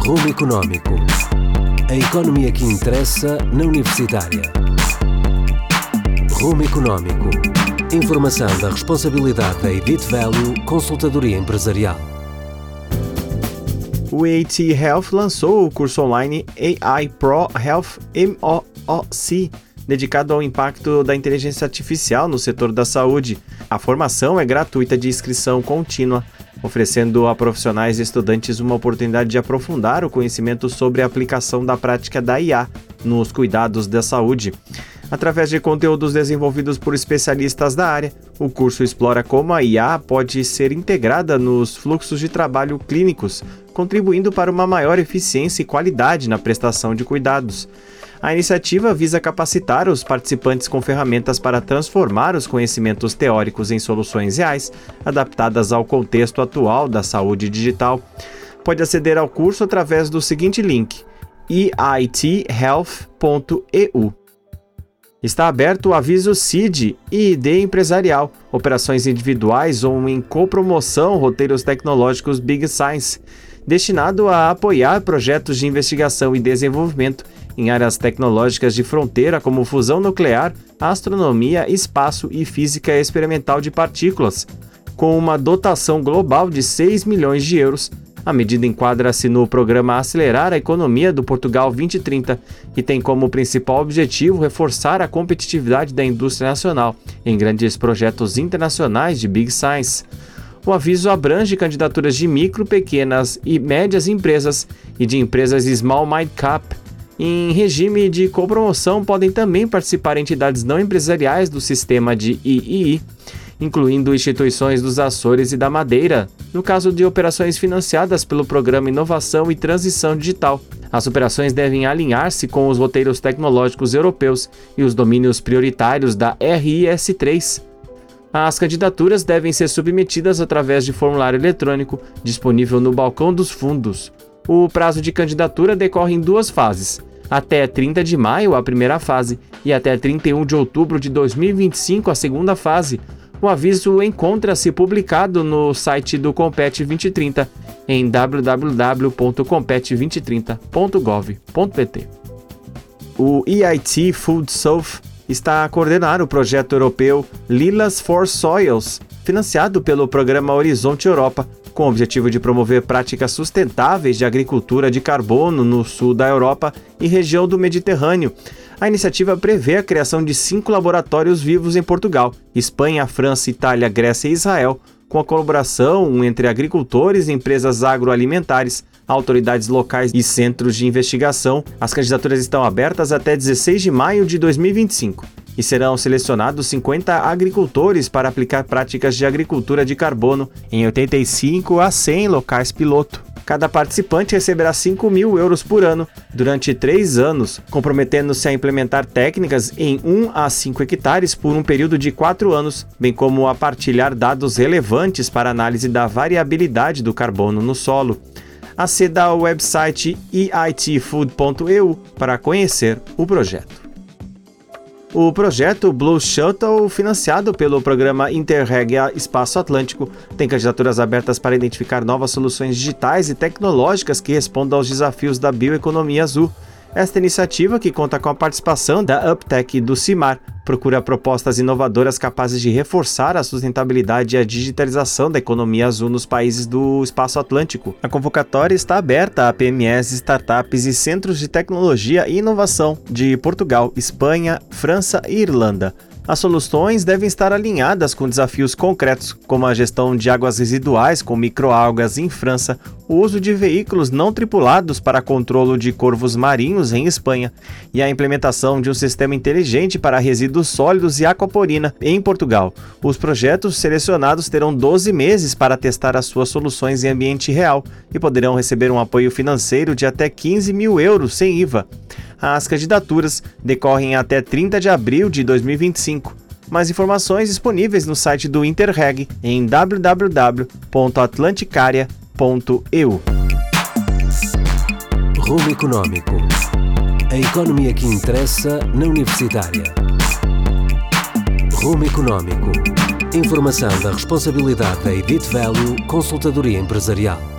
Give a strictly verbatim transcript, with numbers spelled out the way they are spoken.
Rumo Económico. A economia que interessa na Universitária. Rumo Económico. Informação da responsabilidade da Edit Value Consultadoria Empresarial. O A T Health lançou o curso online A I Pro Health M O O C, dedicado ao impacto da inteligência artificial no setor da saúde. A formação é gratuita de inscrição contínua, oferecendo a profissionais e estudantes uma oportunidade de aprofundar o conhecimento sobre a aplicação da prática da I A nos cuidados da saúde. Através de conteúdos desenvolvidos por especialistas da área, o curso explora como a I A pode ser integrada nos fluxos de trabalho clínicos, contribuindo para uma maior eficiência e qualidade na prestação de cuidados. A iniciativa visa capacitar os participantes com ferramentas para transformar os conhecimentos teóricos em soluções reais, adaptadas ao contexto atual da saúde digital. Pode aceder ao curso através do seguinte link: e i t health ponto e u. Está aberto o aviso C I D e I D empresarial, operações individuais ou em copromoção, roteiros tecnológicos Big Science, destinado a apoiar projetos de investigação e desenvolvimento em áreas tecnológicas de fronteira como fusão nuclear, astronomia, espaço e física experimental de partículas. Com uma dotação global de seis milhões de euros, a medida enquadra-se no programa Acelerar a Economia do Portugal vinte trinta e tem como principal objetivo reforçar a competitividade da indústria nacional em grandes projetos internacionais de Big Science. O aviso abrange candidaturas de micro, pequenas e médias empresas e de empresas Small Mid Cap. Em regime de copromoção podem também participar entidades não empresariais do sistema de I I I, incluindo instituições dos Açores e da Madeira, no caso de operações financiadas pelo Programa Inovação e Transição Digital. As operações devem alinhar-se com os roteiros tecnológicos europeus e os domínios prioritários da R I S três. As candidaturas devem ser submetidas através de formulário eletrônico disponível no balcão dos fundos. O prazo de candidatura decorre em duas fases: até trinta de maio a primeira fase e até trinta e um de outubro de dois mil e vinte e cinco a segunda fase. O aviso encontra-se publicado no site do Compete vinte trinta em w w w ponto compete vinte trinta ponto gov ponto p t. O E I T Food South está a coordenar o projeto europeu Lilas for Soils, financiado pelo programa Horizonte Europa, com o objetivo de promover práticas sustentáveis de agricultura de carbono no sul da Europa e região do Mediterrâneo. A iniciativa prevê a criação de cinco laboratórios vivos em Portugal, Espanha, França, Itália, Grécia e Israel, com a colaboração entre agricultores, empresas agroalimentares, autoridades locais e centros de investigação. As candidaturas estão abertas até dezesseis de maio de dois mil e vinte e cinco e serão selecionados cinquenta agricultores para aplicar práticas de agricultura de carbono em oitenta e cinco a cem locais piloto. Cada participante receberá cinco mil euros por ano durante três anos, comprometendo-se a implementar técnicas em um a cinco hectares por um período de quatro anos, bem como a partilhar dados relevantes para análise da variabilidade do carbono no solo. Aceda ao website e i t food ponto e u para conhecer o projeto. O projeto Blue Shuttle, financiado pelo programa Interreg Espaço Atlântico, tem candidaturas abertas para identificar novas soluções digitais e tecnológicas que respondam aos desafios da bioeconomia azul. Esta iniciativa, que conta com a participação da UpTech e do CIMAR, procura propostas inovadoras capazes de reforçar a sustentabilidade e a digitalização da economia azul nos países do Espaço Atlântico. A convocatória está aberta a P M Es, startups e centros de tecnologia e inovação de Portugal, Espanha, França e Irlanda. As soluções devem estar alinhadas com desafios concretos, como a gestão de águas residuais com microalgas em França, o uso de veículos não tripulados para controle de corvos marinhos em Espanha e a implementação de um sistema inteligente para resíduos sólidos e aquaporina em Portugal. Os projetos selecionados terão doze meses para testar as suas soluções em ambiente real e poderão receber um apoio financeiro de até quinze mil euros sem I V A. As candidaturas decorrem até trinta de abril de dois mil e vinte e cinco. Mais informações disponíveis no site do Interreg em w w w ponto atlanticaria ponto e u. Rumo Económico. A economia que interessa na Universitária. Rumo Económico. Informação da responsabilidade da Edit Value Consultadoria Empresarial.